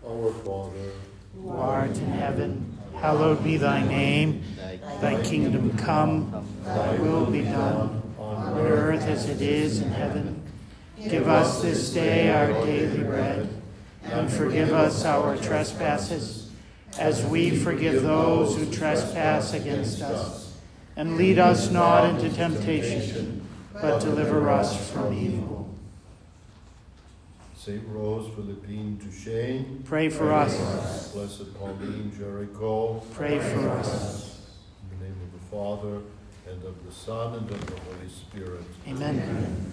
Our Father, who art in heaven, hallowed be thy name. Thy kingdom come, thy will be done, on earth as it is in heaven. Give us this day our daily bread, and forgive us our trespasses, as we forgive those who trespass against us. And lead us not into temptation, but deliver us from evil. St. Rose Philippine Duchesne, pray for us. Blessed Pauline Jericho, pray for us. In the name of the Father, and of the Son, and of the Holy Spirit. Amen.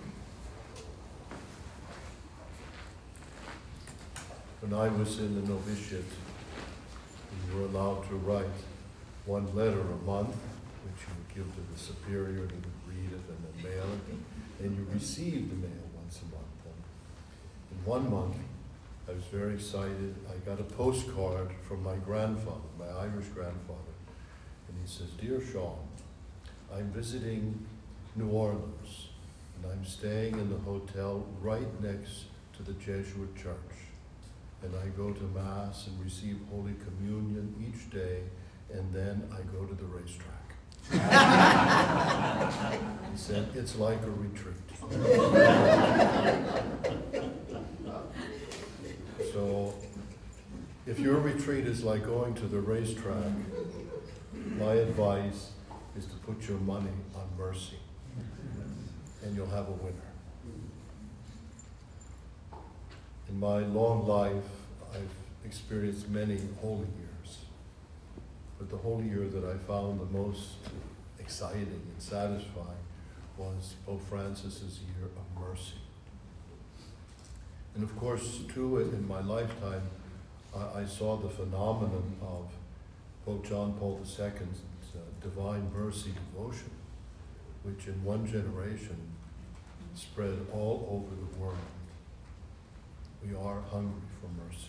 When I was in the novitiate, we were allowed to write one letter a month, which you would give to the superior, and he would read it and then mail it, and you received the mail once a month. And in 1 month, I was very excited. I got a postcard from my grandfather, my Irish grandfather, and he says, "Dear Sean, I'm visiting New Orleans, and I'm staying in the hotel right next to the Jesuit church. And I go to Mass and receive Holy Communion each day, and then I go to the racetrack." He said, "It's like a retreat." So, if your retreat is like going to the racetrack, my advice is to put your money on mercy, and you'll have a winner. In my long life, I've experienced many holy years, but the holy year that I found the most exciting and satisfying was Pope Francis's year of mercy. And of course, too, in my lifetime, I saw the phenomenon of Pope John Paul II's Divine Mercy devotion, which in one generation spread all over the world. We are hungry for mercy.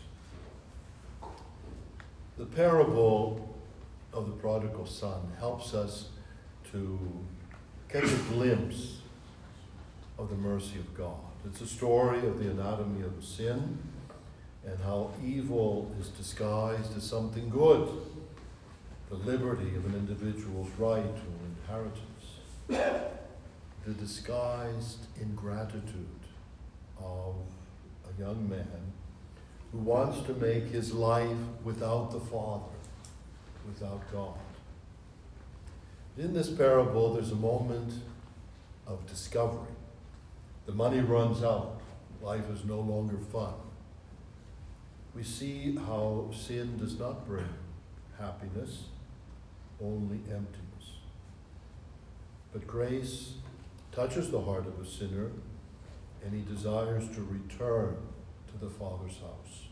The parable of the prodigal son helps us to catch a glimpse of the mercy of God. It's a story of the anatomy of sin and how evil is disguised as something good, the liberty of an individual's right to an inheritance, the disguised ingratitude of a young man who wants to make his life without the Father, without God. In this parable, there's a moment of discovery. The money runs out. Life is no longer fun. We see how sin does not bring happiness, only emptiness. But grace touches the heart of a sinner, and he desires to return to the Father's house.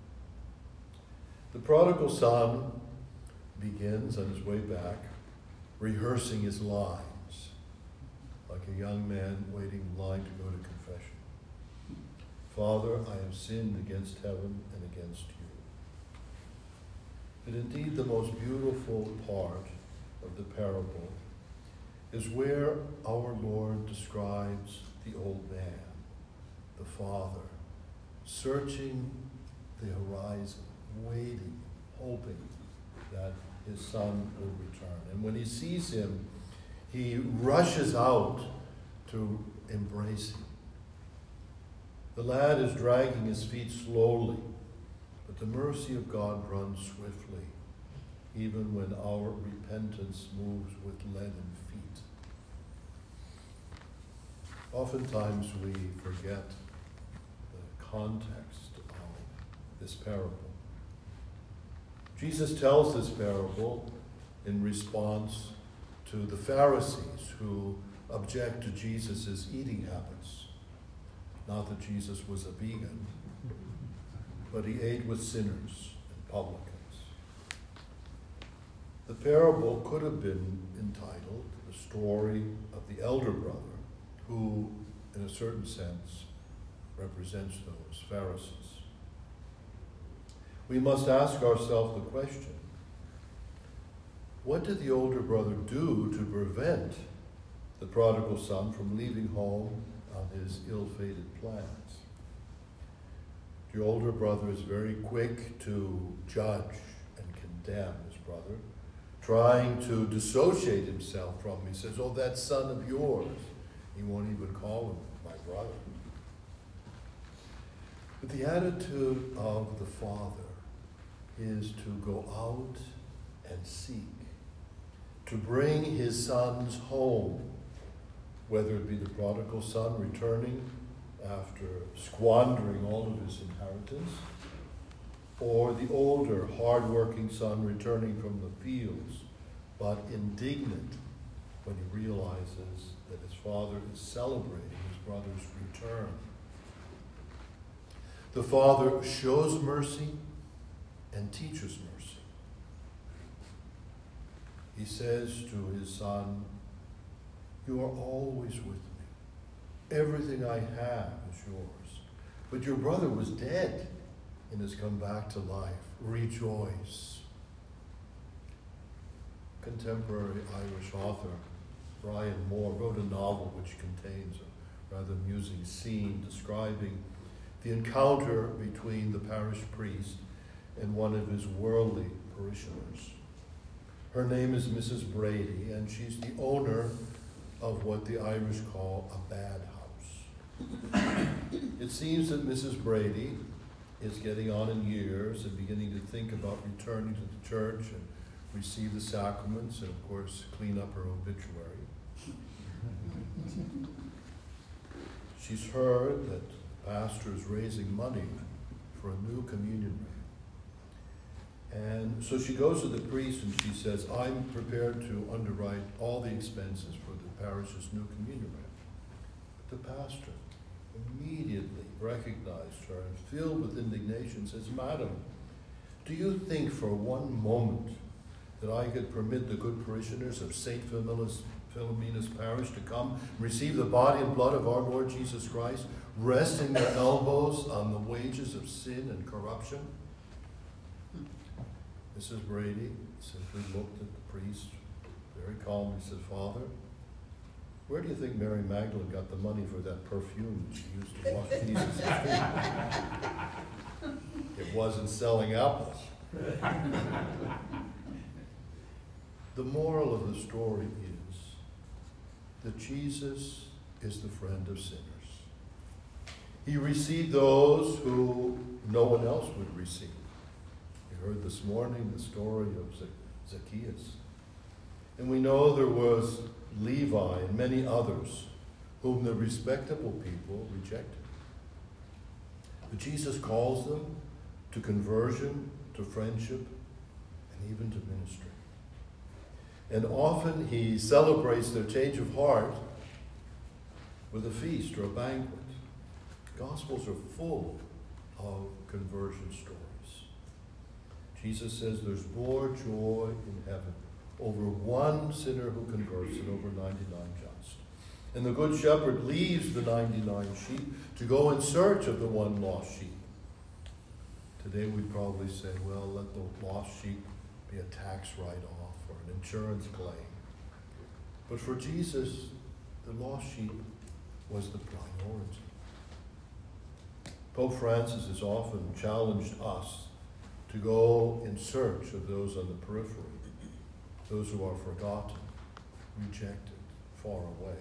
The prodigal son begins on his way back, rehearsing his lines, like a young man waiting in line to go to confession. "Father, I have sinned against heaven and against you." But indeed, the most beautiful part of the parable is where our Lord describes the old man, the father, searching the horizon, waiting, hoping that his son will return. And when he sees him, he rushes out to embrace him. The lad is dragging his feet slowly, but the mercy of God runs swiftly, even when our repentance moves with leaden feet. Oftentimes we forget the context of this parable. Jesus tells this parable in response to the Pharisees who object to Jesus' eating habits. Not that Jesus was a vegan, but he ate with sinners and publicans. The parable could have been entitled The Story of the Elder Brother, who, in a certain sense, represents those Pharisees. We must ask ourselves the question, what did the older brother do to prevent the prodigal son from leaving home on his ill-fated plans? The older brother is very quick to judge and condemn his brother, trying to dissociate himself from him. He says, "Oh, that son of yours." He won't even call him my brother. But the attitude of the father is to go out and seek, to bring his sons home, whether it be the prodigal son returning after squandering all of his inheritance, or the older, hard-working son returning from the fields, but indignant when he realizes that his father is celebrating his brother's return. The father shows mercy and teaches mercy. He says to his son, "You are always with me. Everything I have is yours. But your brother was dead and has come back to life. Rejoice." Contemporary Irish author Brian Moore wrote a novel which contains a rather amusing scene describing the encounter between the parish priest and one of his worldly parishioners. Her name is Mrs. Brady, and she's the owner of what the Irish call a bad house. It seems that Mrs. Brady is getting on in years and beginning to think about returning to the church and receive the sacraments and, of course, clean up her obituary. She's heard that the pastor is raising money for a new communion room. And so she goes to the priest and she says, "I'm prepared to underwrite all the expenses for the parish's new communion room." But the pastor immediately recognized her and, filled with indignation, says, "Madam, do you think for one moment that I could permit the good parishioners of St. Philomena's parish to come and receive the body and blood of our Lord Jesus Christ, resting their elbows on the wages of sin and corruption?" Mrs. Brady simply looked at the priest very calmly and said, "Father, where do you think Mary Magdalene got the money for that perfume that she used to wash Jesus' feet? It wasn't selling apples." The moral of the story is that Jesus is the friend of sinners. He received those who no one else would receive. We heard this morning the story of Zacchaeus. And we know there was Levi and many others whom the respectable people rejected. But Jesus calls them to conversion, to friendship, and even to ministry. And often he celebrates their change of heart with a feast or a banquet. Gospels are full of conversion stories. Jesus says there's more joy in heaven over one sinner who converts than over 99 just. And the good shepherd leaves the 99 sheep to go in search of the one lost sheep. Today we'd probably say, well, let the lost sheep be a tax write-off or an insurance claim. But for Jesus, the lost sheep was the priority. Pope Francis has often challenged us to go in search of those on the periphery, those who are forgotten, rejected, far away.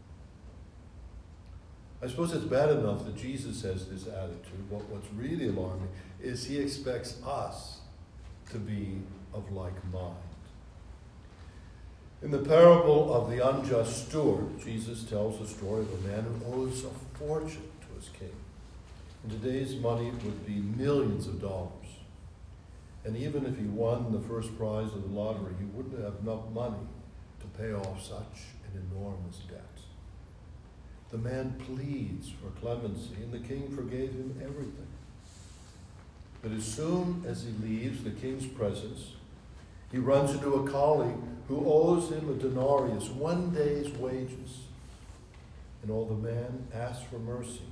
I suppose it's bad enough that Jesus has this attitude, but what's really alarming is he expects us to be of like mind. In the parable of the unjust steward, Jesus tells the story of a man who owes a fortune to his king. In today's money, it would be millions of dollars. And even if he won the first prize of the lottery, he wouldn't have enough money to pay off such an enormous debt. The man pleads for clemency, and the king forgave him everything. But as soon as he leaves the king's presence, he runs into a colleague who owes him a denarius, one day's wages. And all the man asks for mercy.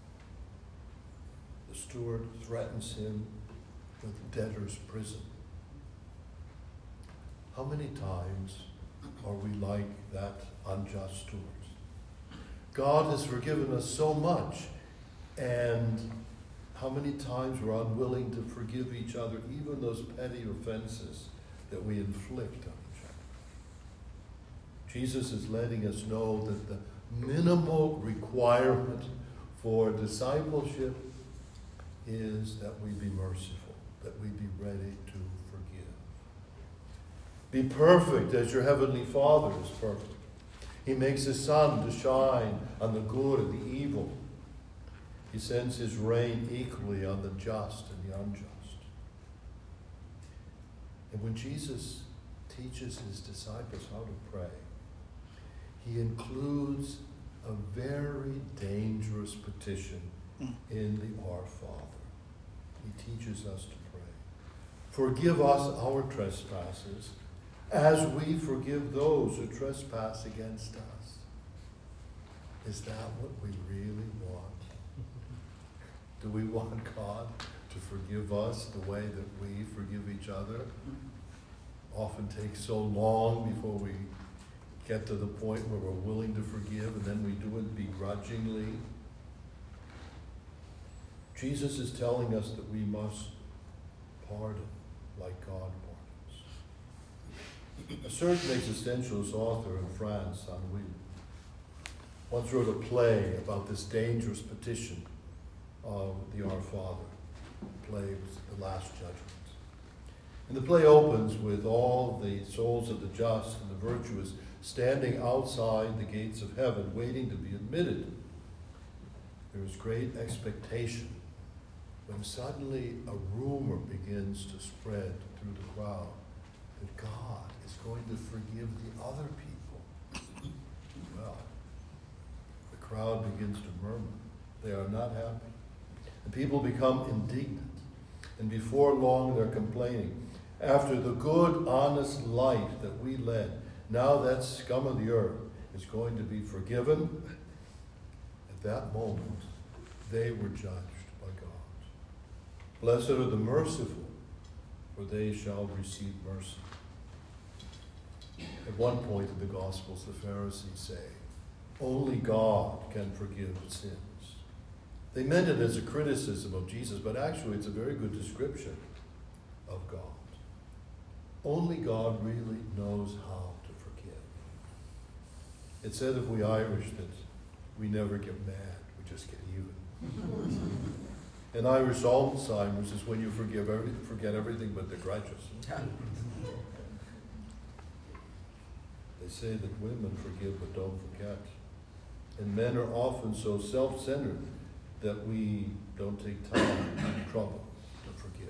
The steward threatens him with debtor's prison. How many times are we like that unjust steward? God has forgiven us so much, and How many times we're unwilling to forgive each other, even those petty offenses that we inflict on each other. Jesus is letting us know that the minimal requirement for discipleship is that we be merciful, that we be ready to forgive. Be perfect as your heavenly Father is perfect. He makes his sun to shine on the good and the evil. He sends his rain equally on the just and the unjust. And when Jesus teaches his disciples how to pray, he includes a very dangerous petition in the Our Father. He teaches us to pray. Forgive us our trespasses as we forgive those who trespass against us. Is that what we really want? Do we want God to forgive us the way that we forgive each other? Often takes so long before we get to the point where we're willing to forgive, and then we do it begrudgingly. Jesus is telling us that we must pardon like God pardons. A certain existentialist author in France, Ennui, once wrote a play about this dangerous petition of the Our Father. The play was The Last Judgment. And the play opens with all the souls of the just and the virtuous standing outside the gates of heaven, waiting to be admitted. There is great expectation when suddenly a rumor begins to spread through the crowd that God is going to forgive the other people. Well, the crowd begins to murmur. They are not happy. The people become indignant. And before long, they're complaining. After the good, honest life that we led, now that scum of the earth is going to be forgiven. At that moment, they were judged by God. Blessed are the merciful, for they shall receive mercy. At one point in the Gospels, the Pharisees say, only God can forgive sins. They meant it as a criticism of Jesus, but actually it's a very good description of God. Only God really knows how to forgive. It's said of we Irish that we never get mad, we just get even. And Irish Alzheimer's is when you forget everything but the grudges. They say that women forgive but don't forget. And men are often so self-centered that we don't take time and trouble to forgive.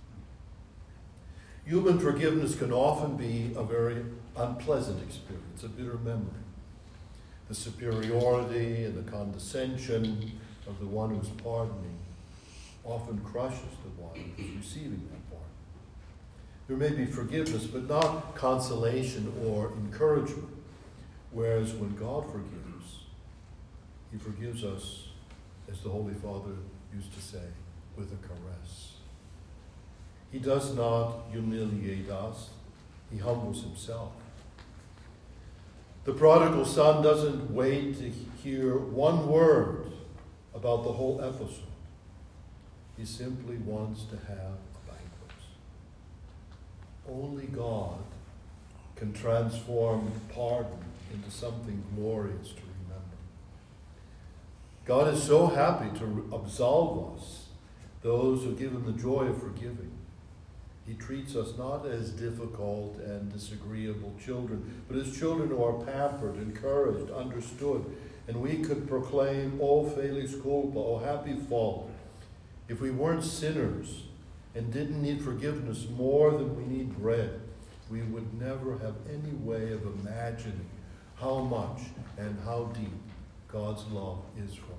Human forgiveness can often be a very unpleasant experience, a bitter memory. The superiority and the condescension of the one who's pardoning often crushes the one who's receiving that pardon. There may be forgiveness, but not consolation or encouragement. Whereas when God forgives, he forgives us, as the Holy Father used to say, with a caress. He does not humiliate us. He humbles himself. The prodigal son doesn't wait to hear one word about the whole episode. He simply wants to have a banquet. Only God can transform pardon into something glorious to remember. God is so happy to absolve us, those who give him the joy of forgiving. He treats us not as difficult and disagreeable children, but as children who are pampered, encouraged, understood. And we could proclaim, O Felix culpa, O happy fault. If we weren't sinners and didn't need forgiveness more than we need bread, we would never have any way of imagining how much and how deep God's love is for us.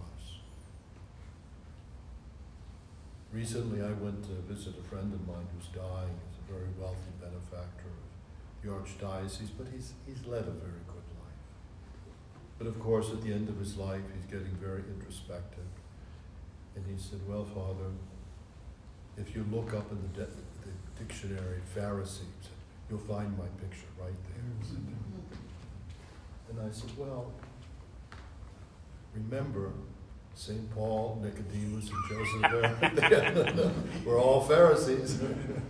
Recently, I went to visit a friend of mine who's dying. He's a very wealthy benefactor of the Archdiocese, but he's led a very good life. But of course, at the end of his life, he's getting very introspective. And he said, well, Father, if you look up in the dictionary, Pharisees, you'll find my picture right there. And I said, well, remember St. Paul, Nicodemus, and Joseph were all Pharisees.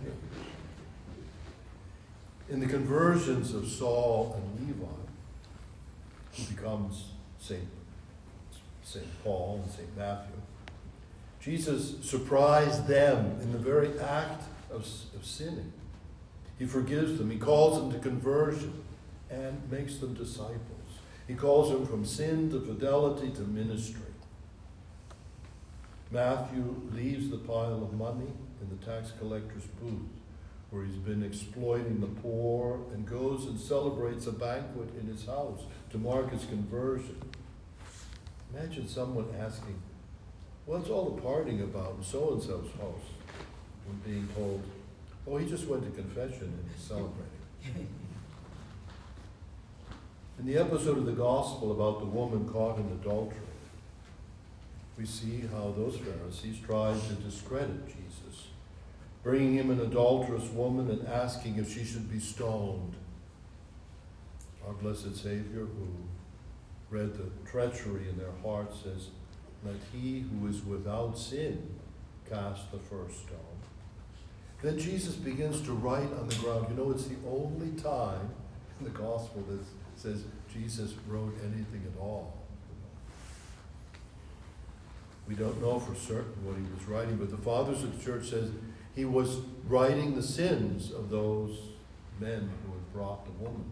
In the conversions of Saul and Levi, who becomes St. Paul and St. Matthew, Jesus surprised them in the very act of sinning. He forgives them. He calls them to conversion and makes them disciples. He calls them from sin to fidelity to ministry. Matthew leaves the pile of money in the tax collector's booth, where he's been exploiting the poor, and goes and celebrates a banquet in his house to mark his conversion. Imagine someone asking, what's all the partying about in so-and-so's house? When being told, oh, he just went to confession and he's celebrating. In the episode of the Gospel about the woman caught in adultery, we see how those Pharisees tried to discredit Jesus, bringing him an adulterous woman and asking if she should be stoned. Our blessed Savior, who read the treachery in their hearts, says, let he who is without sin cast the first stone. Then Jesus begins to write on the ground. You know, it's the only time in the Gospel that says Jesus wrote anything at all. We don't know for certain what he was writing, but the fathers of the church says he was writing the sins of those men who had brought the woman.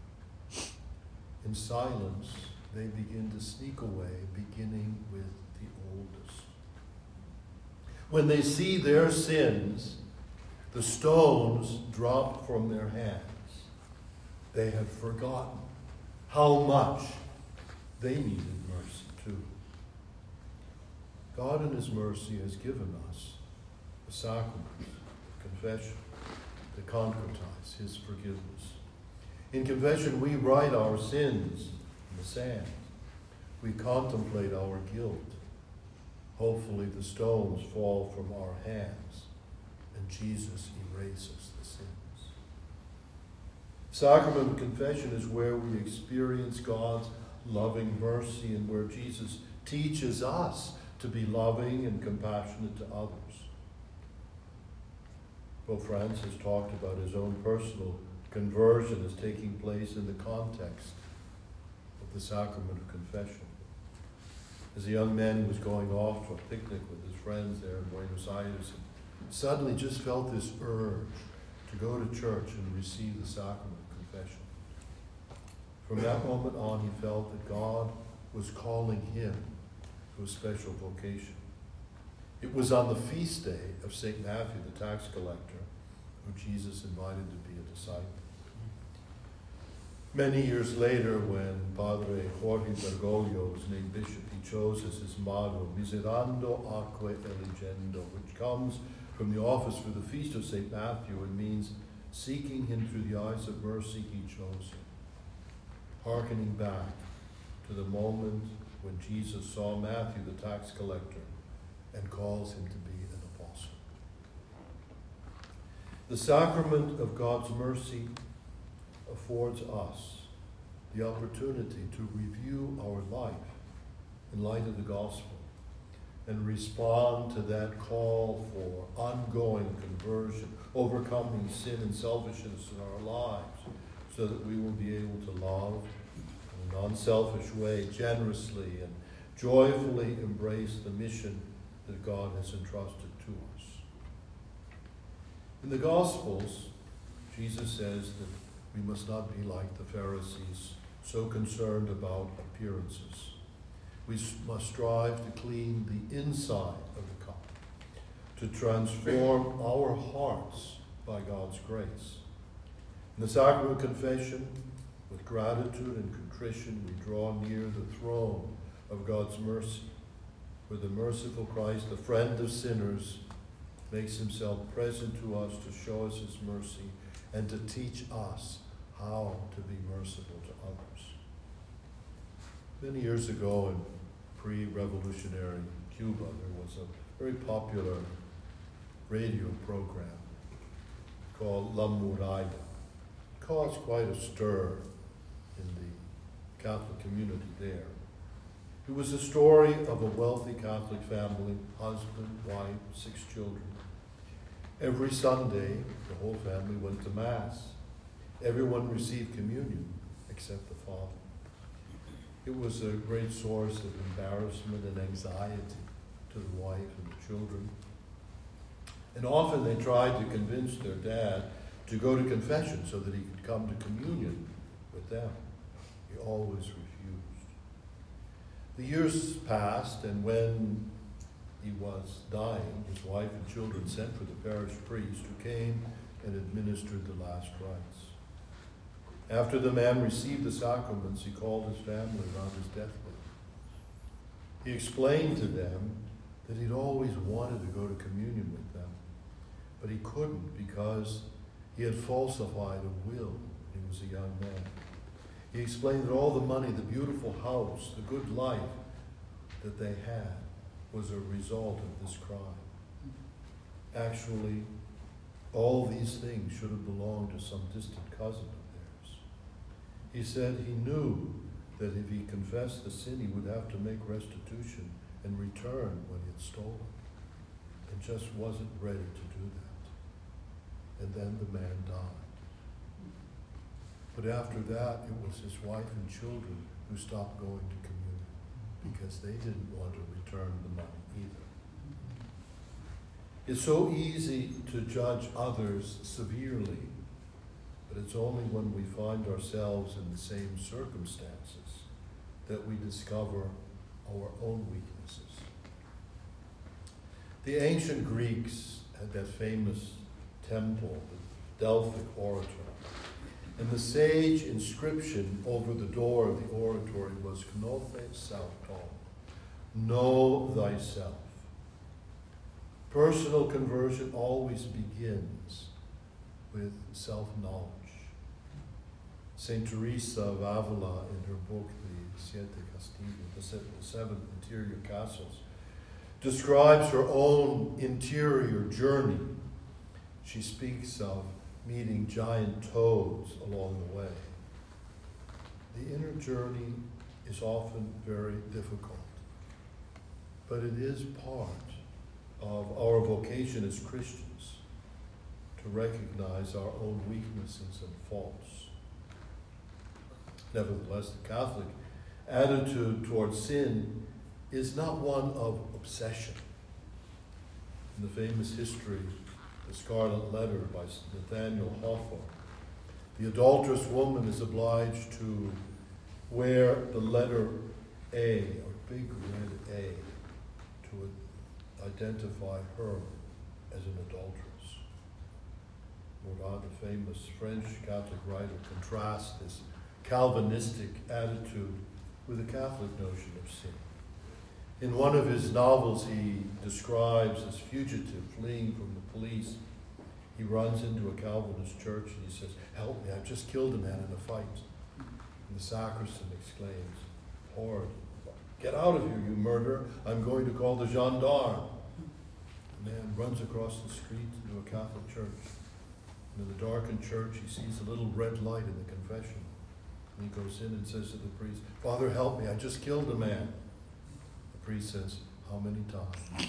In silence, they begin to sneak away, beginning with the oldest. When they see their sins, the stones drop from their hands. They have forgotten how much they needed mercy too. God in his mercy has given us the sacrament of confession to concretize his forgiveness. In confession, we write our sins in the sand. We contemplate our guilt. Hopefully the stones fall from our hands and Jesus erases the sins. Sacrament of confession is where we experience God's loving mercy and where Jesus teaches us to be loving and compassionate to others. Pope Francis talked about his own personal conversion as taking place in the context of the sacrament of confession. As a young man, he was going off to a picnic with his friends there in Buenos Aires and suddenly just felt this urge to go to church and receive the sacrament of confession. From that moment on, he felt that God was calling him to a special vocation. It was on the feast day of St. Matthew, the tax collector, who Jesus invited to be a disciple. Many years later, when Padre Jorge Bergoglio was named bishop, he chose as his motto, Miserando Aquae Eligendo, which comes from the office for the feast of St. Matthew and means seeking him through the eyes of mercy, he chose him. Hearkening back to the moment when Jesus saw Matthew, the tax collector, and calls him to be an apostle. The sacrament of God's mercy affords us the opportunity to review our life in light of the gospel and respond to that call for ongoing conversion, overcoming sin and selfishness in our lives, so that we will be able to love in a non-selfish way, generously and joyfully embrace the mission that God has entrusted to us. In the Gospels, Jesus says that we must not be like the Pharisees, so concerned about appearances. We must strive to clean the inside of the cup, to transform our hearts by God's grace. In the sacrament of confession, with gratitude and contrition, we draw near the throne of God's mercy, where the merciful Christ, the friend of sinners, makes himself present to us to show us his mercy and to teach us how to be merciful to others. Many years ago in pre-revolutionary Cuba, there was a very popular radio program called La Muralla. It caused quite a stir in the Catholic community there. It was a story of a wealthy Catholic family, husband, wife, 6 children. Every Sunday, the whole family went to Mass. Everyone received communion except the father. It was a great source of embarrassment and anxiety to the wife and the children. And often they tried to convince their dad to go to confession so that he could come to communion with them. He always refused. The years passed, and when he was dying, his wife and children sent for the parish priest, who came and administered the last rites. After the man received the sacraments, he called his family around his deathbed. He explained to them that he'd always wanted to go to communion with them, but he couldn't because he had falsified a will when he was a young man. He explained that all the money, the beautiful house, the good life that they had was a result of this crime. Actually, all these things should have belonged to some distant cousin of theirs. He said he knew that if he confessed the sin, he would have to make restitution and return what he had stolen, and just wasn't ready to do that. And then the man died. But after that, it was his wife and children who stopped going to communion because they didn't want to return the money either. It's so easy to judge others severely, but it's only when we find ourselves in the same circumstances that we discover our own weaknesses. The ancient Greeks had that famous temple, the Delphic Oratory. And the sage inscription over the door of the oratory was Gnothe Sauton, know thyself. Personal conversion always begins with self-knowledge. Saint Teresa of Avila, in her book, The Siete Castigos, the 7 Interior Castles, describes her own interior journey. She speaks of meeting giant toads along the way. The inner journey is often very difficult, but it is part of our vocation as Christians to recognize our own weaknesses and faults. Nevertheless, the Catholic attitude towards sin is not one of obsession. In the famous history, The Scarlet Letter by Nathaniel Hawthorne, the adulterous woman is obliged to wear the letter A, or big red A, to identify her as an adulteress. Mourad, the famous French Catholic writer, contrasts this Calvinistic attitude with the Catholic notion of sin. In one of his novels, he describes this fugitive fleeing from the police. He runs into a Calvinist church and he says, "Help me, I've just killed a man in a fight." And the sacristan exclaims, "Lord, get out of here, you murderer. I'm going to call the gendarme." The man runs across the street into a Catholic church. And in the darkened church, he sees a little red light in the confession. And he goes in and says to the priest, "Father, help me, I just killed a man." The priest says, "How many times?"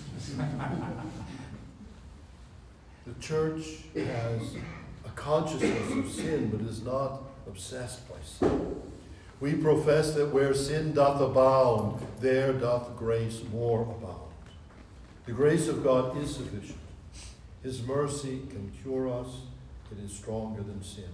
The church has a consciousness of sin, but is not obsessed by sin. We profess that where sin doth abound, there doth grace more abound. The grace of God is sufficient. His mercy can cure us. It is stronger than sin.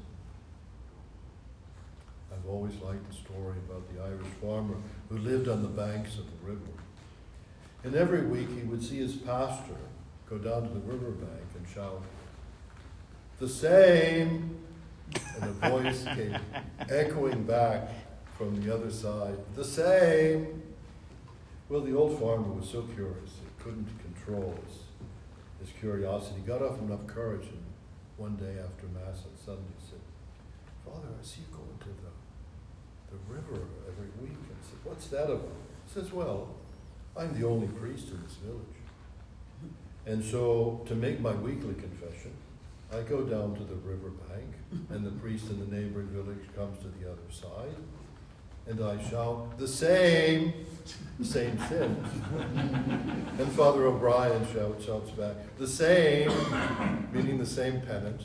I've always liked the story about the Irish farmer who lived on the banks of the river. And every week he would see his pastor go down to the riverbank and shout, "The same!" And a voice came echoing back from the other side, "The same!" Well, the old farmer was so curious, he couldn't control his curiosity. He got up enough courage, and one day after Mass on Sunday said, "Father, I see you going to the river every week." And I said, "What's that about?" He says, "Well, I'm the only priest in this village. And so to make my weekly confession, I go down to the riverbank, and the priest in the neighboring village comes to the other side, and I shall the same sin. And Father O'Brien shouts back, the same, meaning the same penance.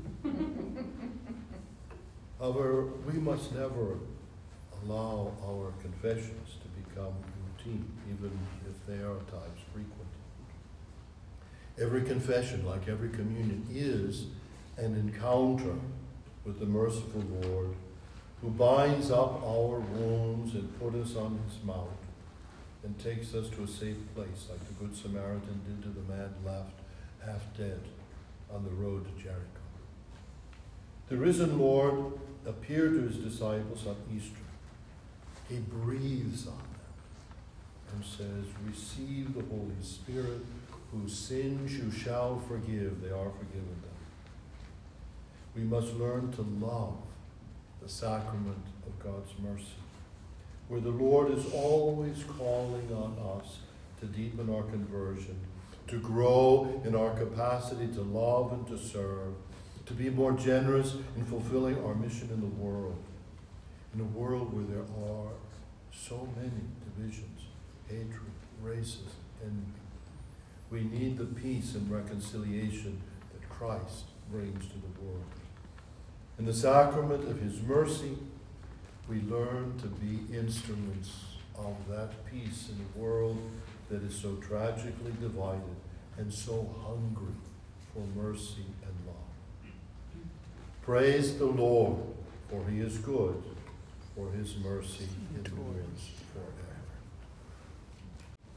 However, we must never allow our confessions to become routine, even if they are at times frequent. Every confession, like every communion, is an encounter with the merciful Lord, who binds up our wounds and puts us on his mount and takes us to a safe place, like the Good Samaritan did to the man left half dead on the road to Jericho. The risen Lord appeared to his disciples on Easter. He breathes on them and says, receive the Holy Spirit, whose sins you shall forgive. They are forgiven them. We must learn to love the sacrament of God's mercy, where the Lord is always calling on us to deepen our conversion, to grow in our capacity to love and to serve, to be more generous in fulfilling our mission in the world, in a world where there are so many divisions, hatred, racism, envy. We need the peace and reconciliation that Christ brings to the world. In the sacrament of his mercy, we learn to be instruments of that peace in a world that is so tragically divided and so hungry for mercy and love. Praise the Lord, for he is good, for his mercy endures forever.